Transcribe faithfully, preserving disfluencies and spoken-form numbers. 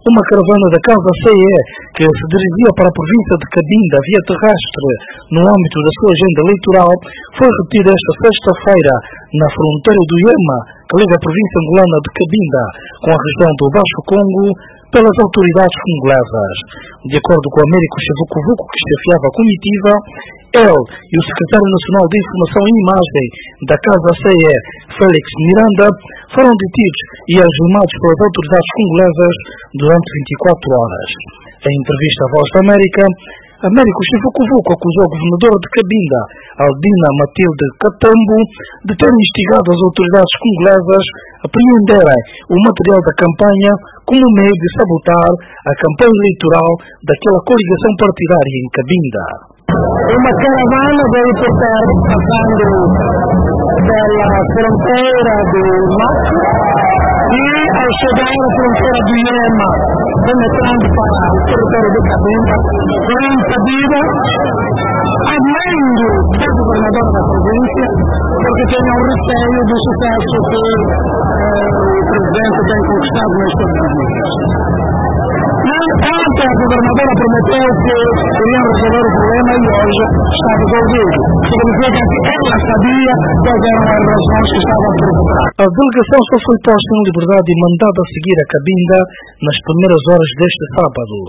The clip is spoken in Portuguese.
Uma caravana da Casa C E, que se dirigia para a província de Cabinda via terrestre no âmbito da sua agenda eleitoral, foi retida esta sexta-feira na fronteira do Iema, que liga a província angolana de Cabinda com a região do Baixo Congo, pelas autoridades congolesas. De acordo com o Américo Chivucovuco, que chefiava a comitiva, ele e o secretário nacional de Informação e Imagem da Casa C E, Félix Miranda, foram detidos e algemados pelas autoridades congolesas durante vinte e quatro horas. Em entrevista à Voz da América, Américo Chivucovuco acusou a governadora de Cabinda, Aldina Matilde Katambo, de ter instigado as autoridades congolesas a apreenderem o material da campanha como meio de sabotar a campanha eleitoral daquela coligação partidária em Cabinda. Uma caravana veio por terra passando pela fronteira do Mato e, ao chegar à fronteira do Iema, penetrando para o território de Cabinda, foi impedida, além do governador da província, porque tinha um receio do sucesso que eh, o presidente tem conquistado nestes dias. Ontem a governadora prometeu que iriam resolver o problema e hoje está resolvido. Significa que ela sabia quais eram as razões que estavam a provocar. A delegação só foi posta em liberdade e mandada a seguir a Cabinda nas primeiras horas deste sábado.